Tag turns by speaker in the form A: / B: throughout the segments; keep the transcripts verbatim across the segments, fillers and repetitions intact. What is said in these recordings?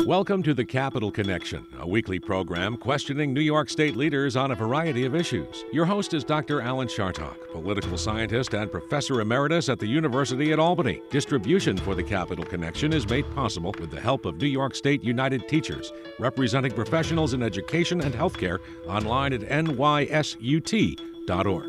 A: Welcome to the Capital Connection, a weekly program questioning New York State leaders on a variety of issues. Your host is Doctor Alan Chartock, political scientist and professor emeritus at the University at Albany. Distribution for the Capital Connection is made possible with the help of New York State United Teachers, representing professionals in education and healthcare, online at N Y S U T dot org.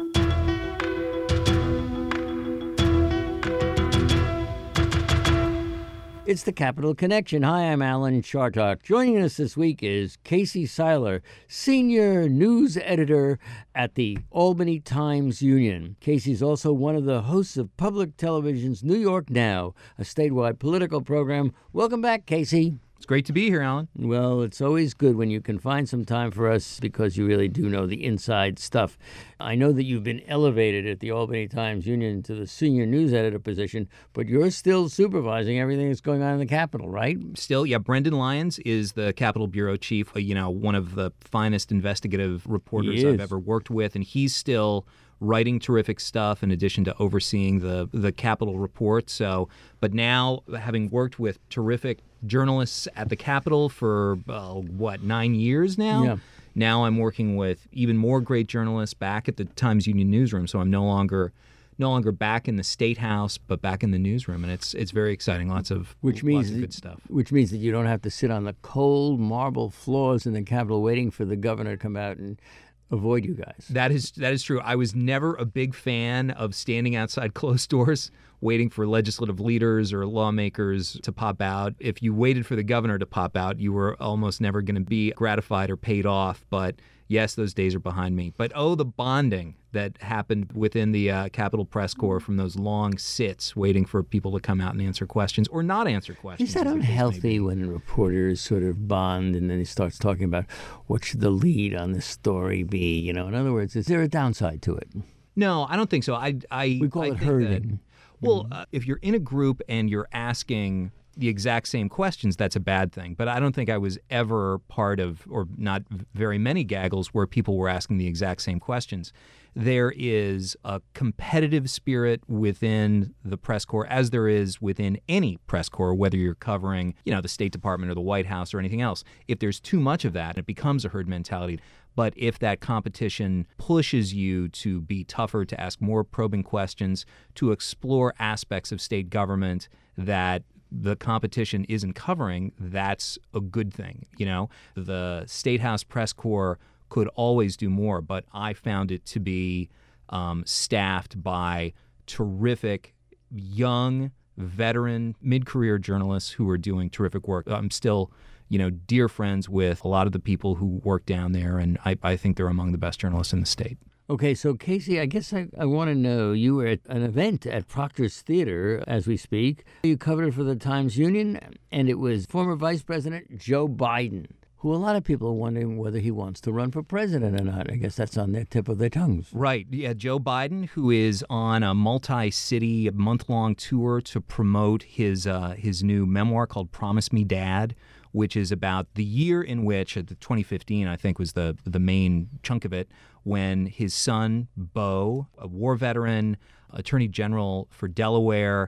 B: It's the Capital Connection. Hi, I'm Alan Chartock. Joining us this week is Casey Seiler, senior news editor at the Albany Times-Union. Casey's also one of the hosts of Public Television's New York Now, a statewide political program. Welcome back, Casey.
C: It's great to be here, Alan.
B: Well, it's always good when you can find some time for us because you really do know the inside stuff. I know that you've been elevated at the Albany Times-Union to the senior news editor position, but you're still supervising everything that's going on in the Capitol, right?
C: Still, yeah. Brendan Lyons is the Capitol Bureau Chief, you know, one of the finest investigative reporters I've ever worked with, and he's still writing terrific stuff in addition to overseeing the the Capitol report. So, but now, having worked with terrific journalists at the Capitol for, uh, what, nine years now?
B: Yeah.
C: Now I'm working with even more great journalists back at the Times-Union newsroom, so I'm no longer no longer back in the State House, but back in the newsroom, and it's it's very exciting. Lots of,
B: which means
C: lots of good stuff.
B: Which means that you don't have to sit on the cold marble floors in the Capitol waiting for the governor to come out and avoid you guys.
C: That is that is true. I was never a big fan of standing outside closed doors waiting for legislative leaders or lawmakers to pop out. If you waited for the governor to pop out, you were almost never going to be gratified or paid off. But yes, those days are behind me. But oh, the bonding that happened within the uh, Capitol Press Corps from those long sits waiting for people to come out and answer questions or not answer questions.
B: Is that unhealthy when reporters sort of bond and then he starts talking about what should the lead on this story be? You know, in other words, is there a downside to it?
C: No, I don't think so. I, I
B: we call
C: I
B: it
C: think
B: herding.
C: That, well, uh, if you're in a group and you're asking the exact same questions, that's a bad thing. But I don't think I was ever part of, or not very many gaggles where people were asking the exact same questions. There is a competitive spirit within the press corps, as there is within any press corps, whether you're covering, you know, the State Department or the White House or anything else. If there's too much of that, it becomes a herd mentality. But if that competition pushes you to be tougher, to ask more probing questions, to explore aspects of state government that the competition isn't covering, that's a good thing. You know, the State House press corps could always do more, but I found it to be um, staffed by terrific, young, veteran, mid-career journalists who are doing terrific work. I'm still, you know, dear friends with a lot of the people who work down there, and I, I think they're among the best journalists in the state.
B: Okay, so Casey, I guess I, I want to know, you were at an event at Proctor's Theater as we speak. You covered it for the Times-Union, and it was former Vice President Joe Biden, who a lot of people are wondering whether he wants to run for president or not. I guess that's on the tip of their tongues.
C: Right. Yeah, Joe Biden, who is on a multi-city, month-long tour to promote his uh, his new memoir called Promise Me, Dad, which is about the year in which, uh, twenty fifteen, I think, was the the main chunk of it, when his son, Beau, a war veteran, attorney general for Delaware,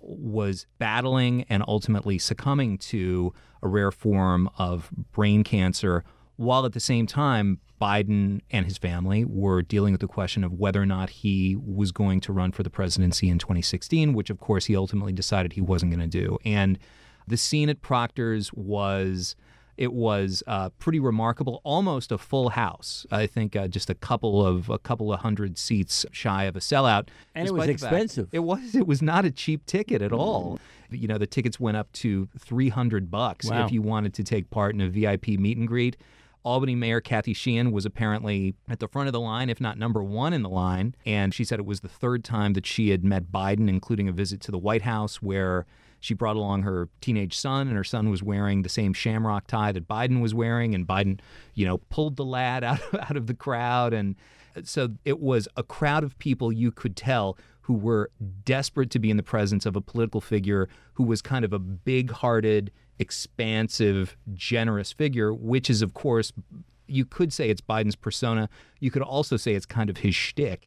C: was battling and ultimately succumbing to a rare form of brain cancer, while at the same time, Biden and his family were dealing with the question of whether or not he was going to run for the presidency in twenty sixteen, which, of course, he ultimately decided he wasn't going to do. And the scene at Proctor's was... It was uh, pretty remarkable, almost a full house. I think uh, just a couple of a couple of hundred seats shy of a sellout.
B: And it was expensive.
C: It was. It was not a cheap ticket at all. You know, the tickets went up to three hundred bucks
B: wow.
C: if you wanted to take part in a V I P meet and greet. Albany Mayor Kathy Sheehan was apparently at the front of the line, if not number one in the line. And she said it was the third time that she had met Biden, including a visit to the White House, where she brought along her teenage son, and her son was wearing the same shamrock tie that Biden was wearing, and Biden, you know, pulled the lad out, out of the crowd. And so it was a crowd of people you could tell who were desperate to be in the presence of a political figure who was kind of a big-hearted, expansive, generous figure, which is, of course, you could say it's Biden's persona. You could also say it's kind of his shtick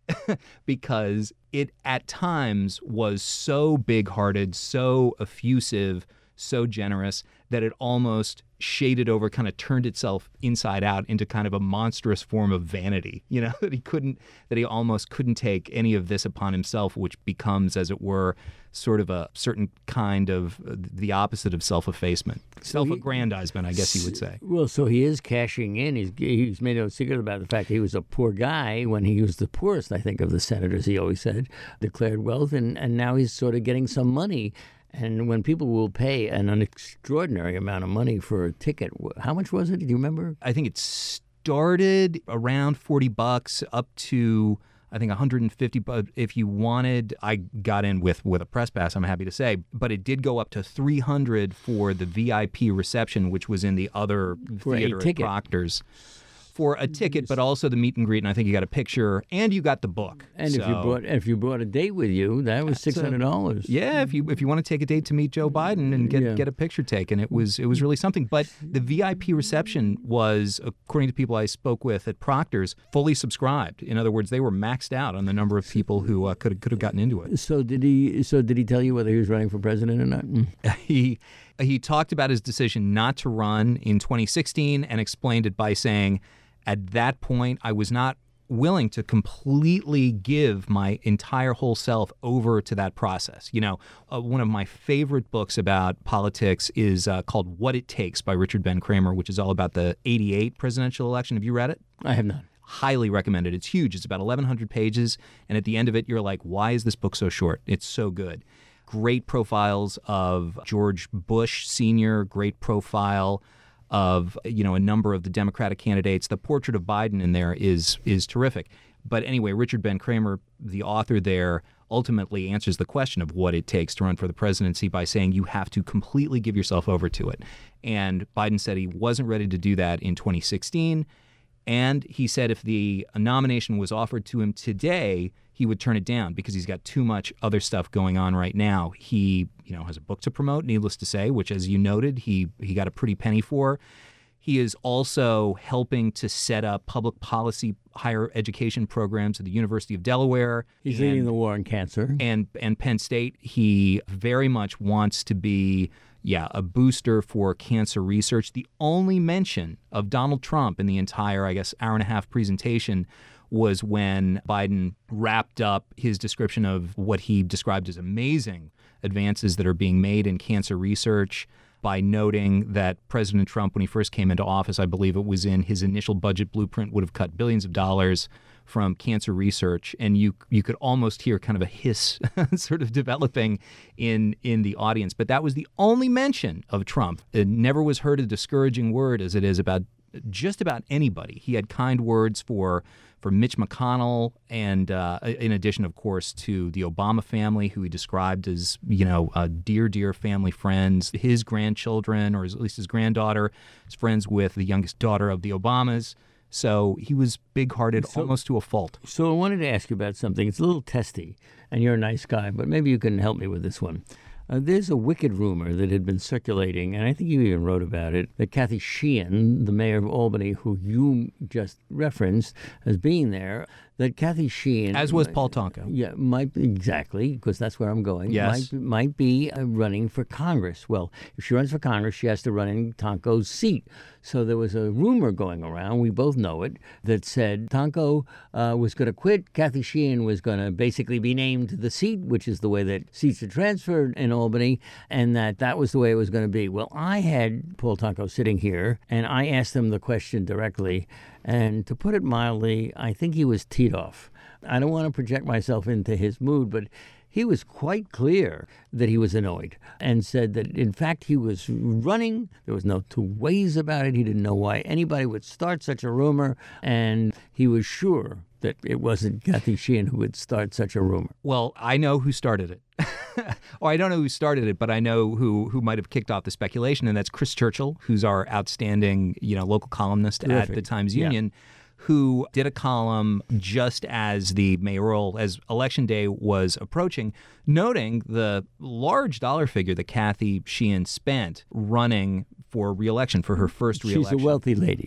C: because it at times was so big-hearted, so effusive, so generous that it almost shaded over, kind of turned itself inside out into kind of a monstrous form of vanity, you know, that he couldn't, that he almost couldn't take any of this upon himself, which becomes, as it were, sort of a certain kind of uh, the opposite of self-effacement,
B: So he-
C: self-aggrandizement, I guess you would say.
B: Well, so he is cashing in. He's he's made no secret about the fact that he was a poor guy when he was the poorest, I think, of the senators, he always said, declared wealth, and, and now he's sort of getting some money. And when people will pay an, an extraordinary amount of money for a ticket, wh- how much was it? Do you remember?
C: I think it started around forty bucks up to, I think, one hundred fifty. But if you wanted, I got in with, with a press pass, I'm happy to say. But it did go up to three hundred for the V I P reception, which was in the other
B: For a
C: theater at
B: ticket.
C: Proctor's. For a ticket, but also the meet and greet, and I think you got a picture, and you got the book.
B: And if you
C: So-
B: brought if you brought a date with you, that was six hundred dollars.
C: Yeah, if you if you want to take a date to meet Joe Biden and get
B: Yeah.
C: get a picture taken, it was it was really something. But the V I P reception was, according to people I spoke with at Proctor's, fully subscribed. In other words, they were maxed out on the number of people who uh, could could have gotten into it.
B: So did he? So did he tell you whether he was running for president or not? Mm.
C: He he talked about his decision not to run in twenty sixteen and explained it by saying, at that point, I was not willing to completely give my entire whole self over to that process. You know, uh, one of my favorite books about politics is uh, called What It Takes by Richard Ben Kramer, which is all about the eighty-eight presidential election. Have you read it?
B: I have not.
C: Highly recommend it. It's huge. It's about eleven hundred pages. And at the end of it, you're like, why is this book so short? It's so good. Great profiles of George Bush Senior, great profile of, you know, a number of the Democratic candidates. The portrait of Biden in there is is terrific. But anyway, Richard Ben Kramer, the author there, ultimately answers the question of what it takes to run for the presidency by saying you have to completely give yourself over to it. And Biden said he wasn't ready to do that in twenty sixteen. And he said if the nomination was offered to him today, he would turn it down because he's got too much other stuff going on right now. He, you know, has a book to promote, needless to say, which, as you noted, he he got a pretty penny for. He is also helping to set up public policy higher education programs at the University of Delaware.
B: He's
C: and-
B: leading the war on cancer.
C: and and Penn State. He very much wants to be, yeah, a booster for cancer research. The only mention of Donald Trump in the entire, I guess, hour and a half presentation was when Biden wrapped up his description of what he described as amazing advances that are being made in cancer research by noting that President Trump, when he first came into office, I believe it was in his initial budget blueprint, would have cut billions of dollars from cancer research. And you you could almost hear kind of a hiss sort of developing in in the audience. But that was the only mention of Trump. It never was heard a discouraging word as it is about just about anybody. He had kind words for for Mitch McConnell, and uh, in addition, of course, to the Obama family, who he described as, you know, uh, dear, dear family friends. His grandchildren, or at least his granddaughter, is friends with the youngest daughter of the Obamas. So he was big-hearted,
B: So-
C: almost to a fault.
B: So I wanted to ask you about something. It's a little testy, and you're a nice guy, but maybe you can help me with this one. Uh, there's a wicked rumor that had been circulating, and I think you even wrote about it, that Kathy Sheehan, the mayor of Albany, who you just referenced as being there, that Kathy Sheehan...
C: As was Paul Tonko.
B: Yeah, might exactly, because that's where I'm going.
C: Yes.
B: Might, might be uh, running for Congress. Well, if she runs for Congress, she has to run in Tonko's seat. So there was a rumor going around, we both know it, that said Tonko uh, was going to quit. Kathy Sheehan was going to basically be named to the seat, which is the way that seats are transferred in Albany, and that that was the way it was going to be. Well, I had Paul Tonko sitting here, and I asked him the question directly. And to put it mildly, I think he was teed off. I don't want to project myself into his mood, but he was quite clear that he was annoyed and said that, in fact, he was running. There was no two ways about it. He didn't know why anybody would start such a rumor, and he was sure that it wasn't Kathy Sheehan who would start such a rumor.
C: Well, I know who started it. Or I don't know who started it, but I know who who might have kicked off the speculation, and that's Chris Churchill, who's our outstanding, you know, local columnist
B: Terrific.
C: at the Times
B: Yeah.
C: Union, who did a column just as the mayoral, as Election Day was approaching, noting the large dollar figure that Kathy Sheehan spent running for re-election, for her first re-election.
B: She's a wealthy lady.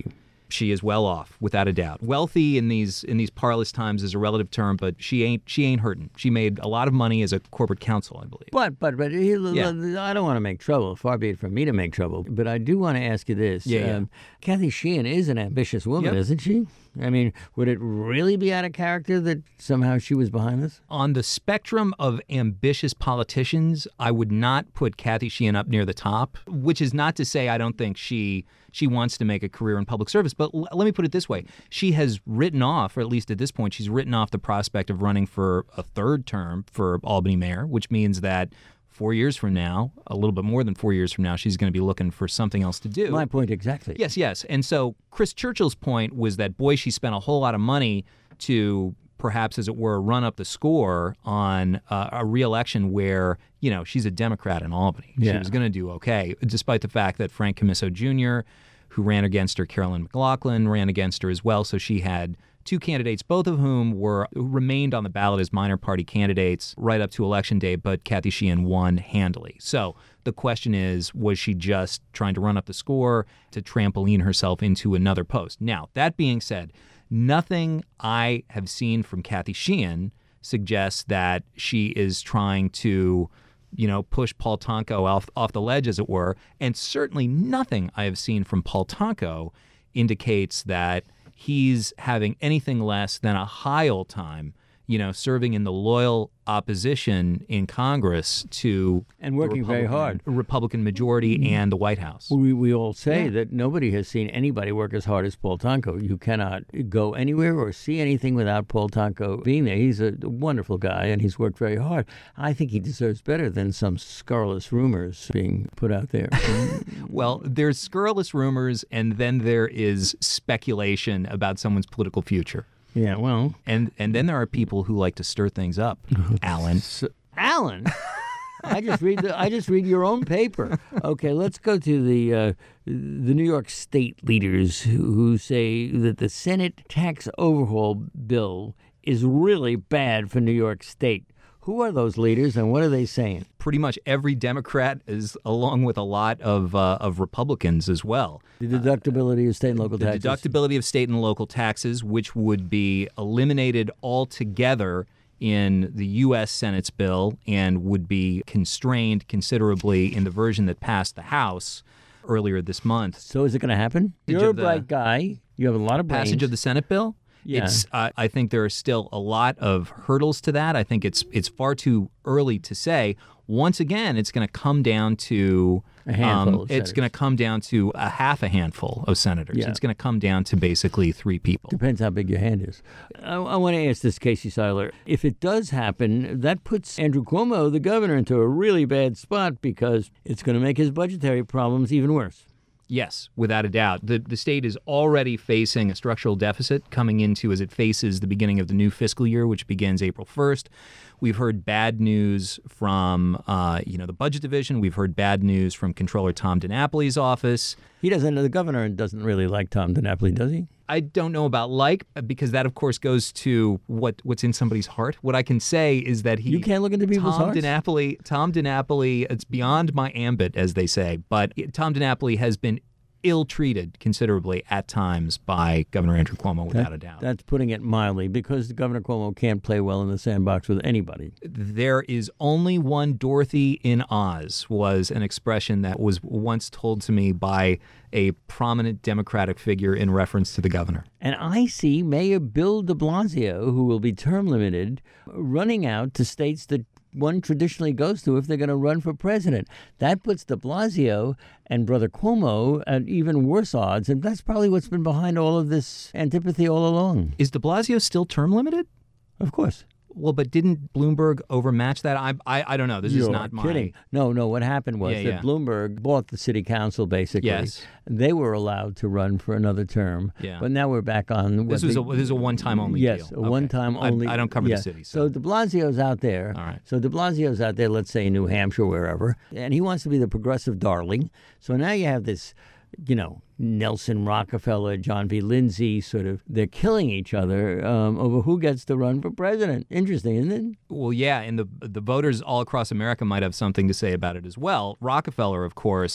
C: She is well off, without a doubt. Wealthy in these in these parlous times is a relative term, but she ain't she ain't hurting. She made a lot of money as a corporate counsel, I believe.
B: But but but
C: Yeah.
B: I don't want to make trouble. Far be it from me to make trouble. But I do want to ask you this.
C: Yeah, yeah.
B: Um, Kathy Sheehan is an ambitious woman,
C: Yep.
B: isn't she? I mean, would it really be out of character that somehow she was behind this?
C: On the spectrum of ambitious politicians, I would not put Kathy Sheehan up near the top, which is not to say I don't think she she wants to make a career in public service. But l- let me put it this way. She has written off, or at least at this point, she's written off the prospect of running for a third term for Albany mayor, which means that four years from now, a little bit more than four years from now, she's going to be looking for something else to do.
B: My point exactly.
C: Yes, yes. And so Chris Churchill's point was that, boy, she spent a whole lot of money to perhaps, as it were, run up the score on uh, a reelection where, you know, she's a Democrat in Albany. She
B: Yeah.
C: was going to do okay, despite the fact that Frank Camiso Junior, who ran against her, Carolyn McLaughlin, ran against her as well. So she had two candidates, both of whom were remained on the ballot as minor party candidates right up to Election Day, but Kathy Sheehan won handily. So the question is, was she just trying to run up the score to trampoline herself into another post? Now, that being said, nothing I have seen from Kathy Sheehan suggests that she is trying to, you know, push Paul Tonko off, off the ledge, as it were. And certainly nothing I have seen from Paul Tonko indicates that he's having anything less than a high old time, you know, serving in the loyal opposition in Congress to
B: And working
C: the
B: very
C: Republican-
B: hard.
C: Republican majority and the White House.
B: We, we all say
C: Yeah.
B: that nobody has seen anybody work as hard as Paul Tonko. You cannot go anywhere or see anything without Paul Tonko being there. He's a wonderful guy, and he's worked very hard. I think he deserves better than some scurrilous rumors being put out there.
C: Well, there's scurrilous rumors, and then there is speculation about someone's political future.
B: Yeah, well,
C: And and then there are people who like to stir things up, Alan.
B: so, Alan, I just read the I just read your own paper. Okay, let's go to the uh, the New York State leaders who, who say that the Senate tax overhaul bill is really bad for New York State. Who are those leaders, and what are they saying?
C: Pretty much every Democrat is, along with a lot of uh, of Republicans as well.
B: The deductibility of state and local
C: The
B: taxes.
C: deductibility of state and local taxes, which would be eliminated altogether in the U S Senate's bill and would be constrained considerably in the version that passed the House earlier this month.
B: So is it going to happen?
C: Passage
B: You're a
C: of the-
B: bright guy. You have a lot of brains.
C: Passage of the Senate bill.
B: Yeah.
C: It's, uh, I think there are still a lot of hurdles to that. I think it's it's far too early to say. Once again, it's going to come down to
B: A handful of
C: It's
B: senators.
C: going to come down to a half a handful of senators.
B: Yeah.
C: It's going to come down to basically three people.
B: Depends how big your hand is. I, I want to ask this, Casey Seiler. If it does happen, that puts Andrew Cuomo, the governor, into a really bad spot because it's going to make his budgetary problems even worse.
C: Yes, without a doubt. The the state is already facing a structural deficit coming into as it faces the beginning of the new fiscal year, which begins April first. We've heard bad news from, uh, you know, the budget division. We've heard bad news from Controller Tom DiNapoli's office.
B: He doesn't. The governor doesn't really like Tom DiNapoli, does he?
C: I don't know about like, because that, of course, goes to what what's in somebody's heart. What I can say is that he...
B: You can't look into people's
C: Tom
B: hearts?
C: DiNapoli, Tom DiNapoli, it's beyond my ambit, as they say, but Tom DiNapoli has been ill-treated considerably at times by Governor Andrew Cuomo, without a doubt.
B: That's putting it mildly, because Governor Cuomo can't play well in the sandbox with anybody.
C: There is only one Dorothy in Oz was an expression that was once told to me by a prominent Democratic figure in reference to the governor.
B: And I see Mayor Bill de Blasio, who will be term limited, running out to states that one traditionally goes to if they're going to run for president. That puts de Blasio and Brother Cuomo at even worse odds, and that's probably what's been behind all of this antipathy all along.
C: Is de Blasio still term limited?
B: Of course.
C: Well, but didn't Bloomberg overmatch that? I I, I don't know. This is
B: You're
C: not my...
B: kidding. No, no. What happened was
C: Yeah,
B: that
C: yeah.
B: Bloomberg bought the city council, basically.
C: Yes.
B: They were allowed to run for another term.
C: Yeah.
B: But now we're back on... what
C: This was
B: they-
C: a this is a one-time only
B: Yes,
C: deal.
B: a
C: Okay.
B: one-time
C: I-
B: only.
C: I, don't cover
B: yeah.
C: the city.
B: So.
C: So,
B: de Blasio's out there.
C: All right.
B: So de Blasio's out there, let's say in New Hampshire, wherever, and he wants to be the progressive darling. So now you have this, you know, Nelson Rockefeller, John V. Lindsay, sort of, they're killing each other um, over who gets to run for president. Interesting, isn't it?
C: well, yeah, and the the voters all across America might have something to say about it as well. Rockefeller, of course,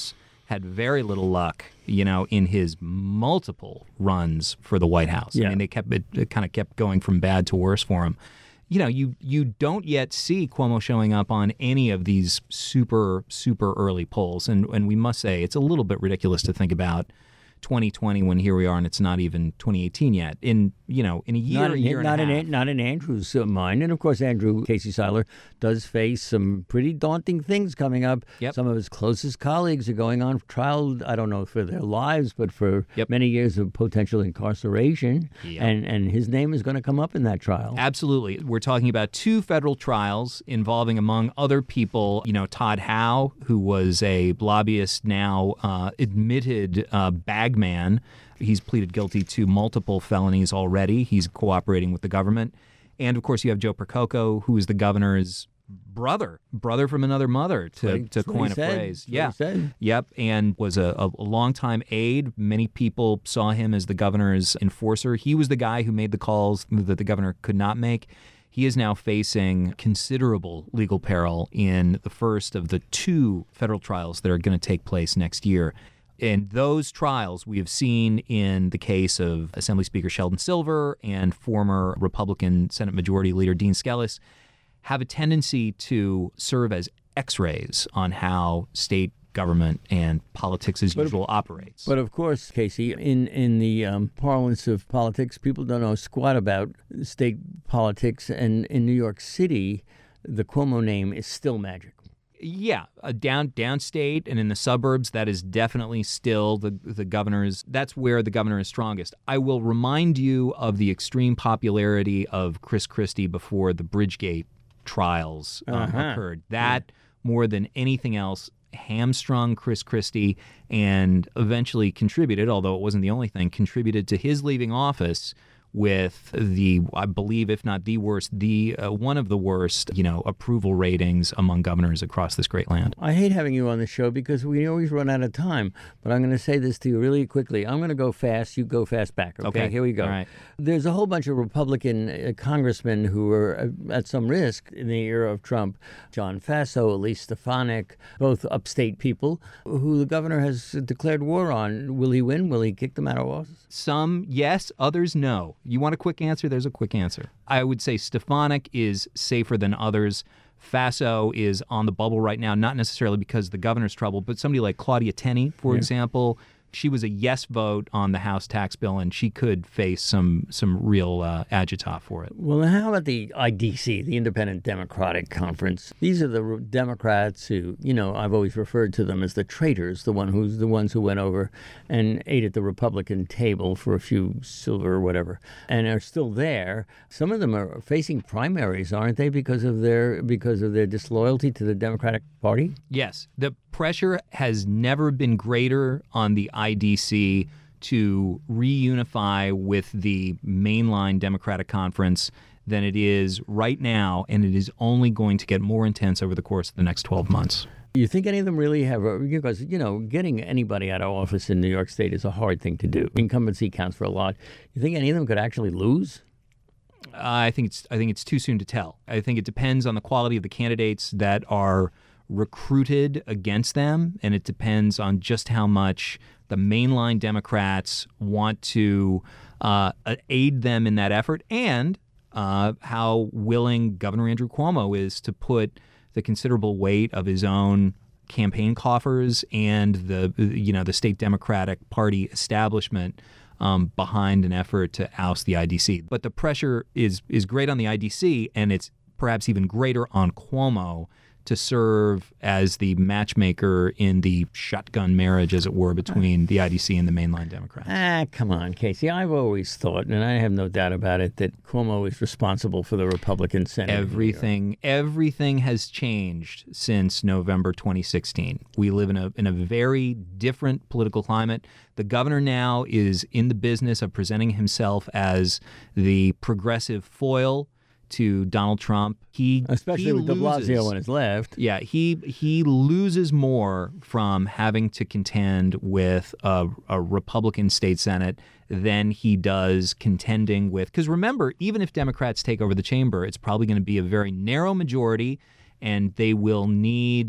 C: had very little luck, you know, in his multiple runs for the White House.
B: Yeah.
C: I mean, they kept it, it kind of kept going from bad to worse for him. You know, you you don't yet see Cuomo showing up on any of these super, super early polls. And, and we must say it's a little bit ridiculous to think about twenty twenty when here we are and it's not even twenty eighteen yet. In, you know, in a year,
B: not
C: a
B: in,
C: year
B: not
C: and a
B: in,
C: half.
B: Not in Andrew's uh, mind. And, of course, Andrew Casey Seiler does face some pretty daunting things coming up.
C: Yep.
B: Some of his closest colleagues are going on trial, I don't know for their lives, but for
C: Yep.
B: many years of potential incarceration.
C: Yep.
B: And, and his name is going to come up in that trial.
C: Absolutely. We're talking about two federal trials involving, among other people, you know, Todd Howe, who was a lobbyist, now uh, admitted uh, bagman. He's pleaded guilty to multiple felonies already. He's cooperating with the government. And, of course, you have Joe Percoco, who is the governor's brother, brother from another mother, to,
B: That's
C: to
B: what he
C: coin a
B: said.
C: phrase.
B: That's what
C: Yeah.
B: he said.
C: Yep. And was a, a, a longtime aide. Many people saw him as the governor's enforcer. He was the guy who made the calls that the governor could not make. He is now facing considerable legal peril in the first of the two federal trials that are going to take place next year. In those trials, we have seen in the case of Assembly Speaker Sheldon Silver and former Republican Senate Majority Leader Dean Skelos have a tendency to serve as x-rays on how state government and politics as usual operates.
B: But of course, Casey, in, in the um, parlance of politics, people don't know squat about state politics. And in New York City, the Cuomo name is still magic.
C: Yeah, uh, down downstate and in the suburbs, that is definitely still the the governor's. That's where the governor is strongest. I will remind you of the extreme popularity of Chris Christie before the Bridgegate trials um,
B: Uh-huh.
C: occurred. That more than anything else hamstrung Chris Christie and eventually contributed, although it wasn't the only thing, contributed to his leaving office with the, I believe, if not the worst, the uh, one of the worst, you know, approval ratings among governors across this great land.
B: I hate having you on the show because we always run out of time. But I'm going to say this to you really quickly. I'm going to go fast. You go fast back. Okay,
C: Okay.
B: Here we go.
C: All right.
B: There's a whole bunch of Republican uh, congressmen who are uh, at some risk in the era of Trump. John Faso, Elise Stefanik, both upstate people who the governor has declared war on. Will he win? Will he kick them out of office?
C: Some yes, others no. You want a quick answer? There's a quick answer. I would say Stefanik is safer than others. Faso is on the bubble right now, not necessarily because of the governor's trouble, but somebody like Claudia Tenney, for
B: Yeah.
C: example, she was a yes vote on the House tax bill, and she could face some some real uh, agita for it.
B: Well, how about the I D C, the Independent Democratic Conference? These are the re- Democrats who, you know, I've always referred to them as the traitors, the one who's the ones who went over and ate at the Republican table for a few silver or whatever, and are still there. Some of them are facing primaries, aren't they, because of their because of their disloyalty to the Democratic Party?
C: Yes, the pressure has never been greater on the I D C to reunify with the mainline Democratic Conference than it is right now, and it is only going to get more intense over the course of the next twelve months.
B: You think any of them really have a, because, you know, getting anybody out of office in New York State is a hard thing to do. Incumbency counts for a lot. You think any of them could actually lose?
C: Uh, I think it's I think it's too soon to tell. I think it depends on the quality of the candidates that are recruited against them, and it depends on just how much the mainline Democrats want to uh, aid them in that effort, and uh, how willing Governor Andrew Cuomo is to put the considerable weight of his own campaign coffers and the you know the state Democratic Party establishment um, behind an effort to oust the I D C. But the pressure is is great on the I D C, and it's perhaps even greater on Cuomo to serve as the matchmaker in the shotgun marriage, as it were, between the I D C and the mainline Democrats.
B: Ah, come on, Casey. I've always thought, and I have no doubt about it, that Cuomo is responsible for the Republican Senate.
C: Everything, everything has changed since November twenty sixteen. We live in a in a very different political climate. The governor now is in the business of presenting himself as the progressive foil to Donald Trump. He
B: Especially
C: he
B: with de
C: loses.
B: Blasio on his left.
C: Yeah, he he loses more from having to contend with a, a Republican state Senate than he does contending with. Because remember, even if Democrats take over the chamber, it's probably going to be a very narrow majority, and they will need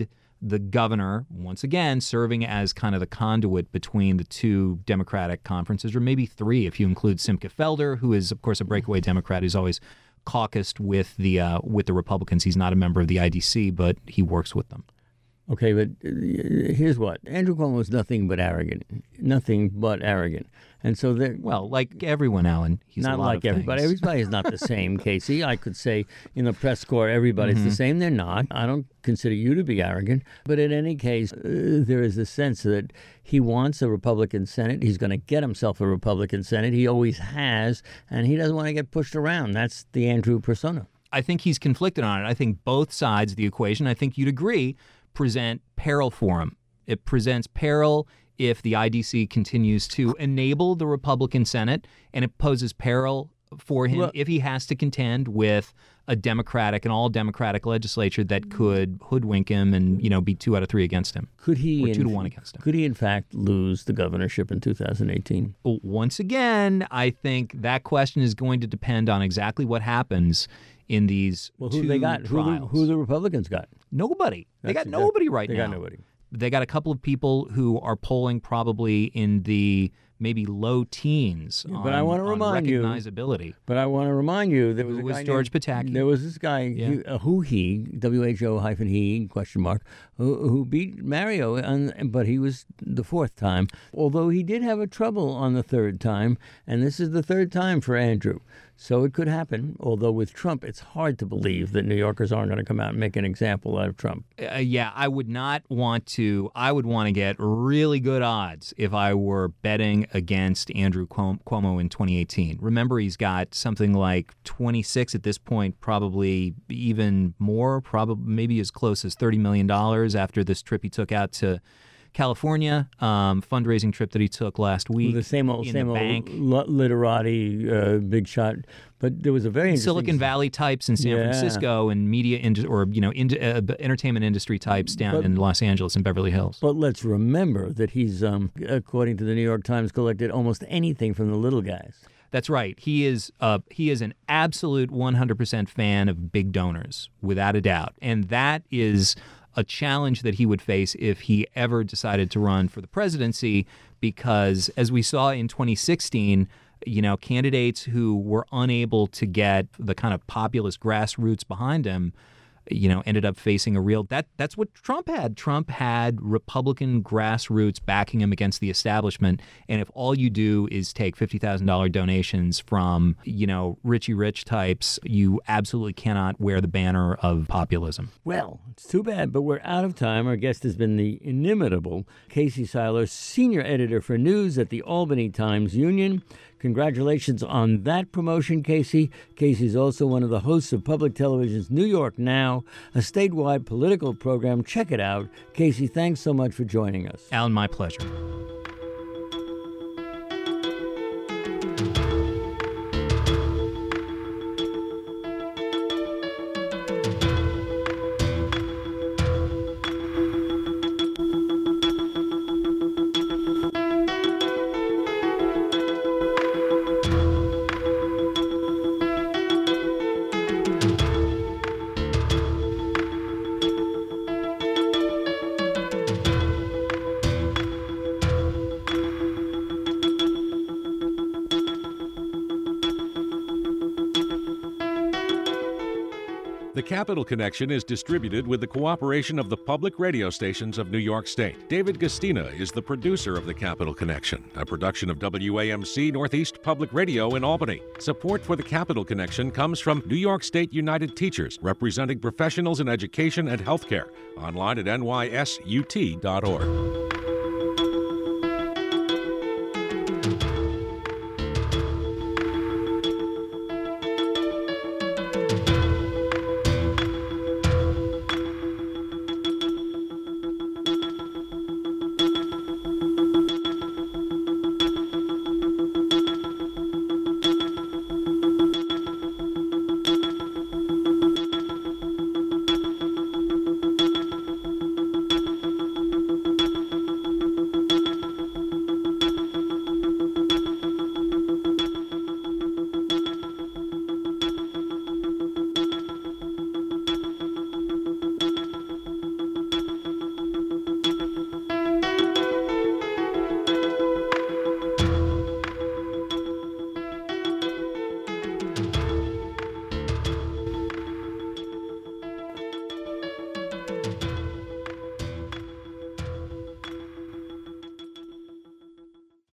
C: the governor, once again, serving as kind of the conduit between the two Democratic conferences, or maybe three if you include Simcha Felder, who is, of course, a breakaway Democrat who's always caucused with the uh, with the Republicans. He's not a member of the I D C, but he works with them.
B: Okay, but here's what. Andrew Cuomo is nothing but arrogant. Nothing but arrogant. And so they're...
C: Well, like everyone, Alan, he's
B: not
C: a lot
B: like
C: of
B: everybody.
C: things.
B: Everybody is not the same, Casey. I could say in the press corps, everybody's mm-hmm. the same. They're not. I don't consider you to be arrogant. But in any case, uh, there is a sense that he wants a Republican Senate. He's going to get himself a Republican Senate. He always has. And he doesn't want to get pushed around. That's the Andrew persona.
C: I think he's conflicted on it. I think both sides of the equation, I think you'd agree, present peril for him. It presents peril if the I D C continues to enable the Republican Senate, and it poses peril for him well, if he has to contend with a Democratic, an all-Democratic legislature that could hoodwink him and, you know, be two out of three against him.
B: Could he?
C: Or two
B: in,
C: to one against him.
B: Could he, in fact, lose the governorship in two thousand eighteen?
C: Once again, I think that question is going to depend on exactly what happens in these
B: well, who
C: two
B: they got?
C: trials.
B: Who the, who the Republicans got?
C: Nobody. They
B: That's
C: got nobody right
B: they
C: now.
B: They got nobody.
C: They got a couple of people who are polling probably in the maybe low teens
B: yeah,
C: on,
B: but I want to remind you,
C: recognizability.
B: But I want to remind you, there was
C: who
B: a
C: was
B: guy
C: George
B: named,
C: Pataki.
B: There was this guy,
C: yeah.
B: he, uh, who he, W H O hyphen he, question mark, who, who beat Mario, on, but he was the fourth time, although he did have a trouble on the third time, and this is the third time for Andrew. So it could happen, although with Trump, it's hard to believe that New Yorkers aren't going to come out and make an example out of Trump.
C: Uh, yeah, I would not want to, I would want to get really good odds if I were betting against Andrew Cuomo in twenty eighteen. Remember, he's got something like twenty-six at this point, probably even more, probably maybe as close as thirty million dollars after this trip he took out to California, um, fundraising trip that he took last week.
B: Well, the same old,
C: in
B: same
C: the
B: old
C: bank.
B: literati, uh, big shot. But there was a very interesting
C: Silicon Valley types in San
B: yeah.
C: Francisco and media ind- or you know in- uh, entertainment industry types down
B: but,
C: in Los Angeles and Beverly Hills.
B: But let's remember that he's, um, according to the New York Times, collected almost anything from the little guys.
C: That's right. He is uh, he is an absolute one hundred percent fan of big donors, without a doubt, and that is a challenge that he would face if he ever decided to run for the presidency, because as we saw in twenty sixteen, you know, candidates who were unable to get the kind of populist grassroots behind him, you know, ended up facing a real, that that's what Trump had. Trump had Republican grassroots backing him against the establishment. And if all you do is take fifty thousand dollars donations from, you know, Richie Rich types, you absolutely cannot wear the banner of populism.
B: Well, it's too bad, but we're out of time. Our guest has been the inimitable Casey Seiler, senior editor for news at the Albany Times-Union. Congratulations on that promotion, Casey. Casey's also one of the hosts of Public Television's New York Now, a statewide political program. Check it out. Casey, thanks so much for joining us.
C: Alan, my pleasure.
A: The Capital Connection is distributed with the cooperation of the public radio stations of New York State. David Gastina is the producer of The Capital Connection, a production of W A M C Northeast Public Radio in Albany. Support for The Capital Connection comes from New York State United Teachers, representing professionals in education and healthcare. Online at N Y S U T dot org.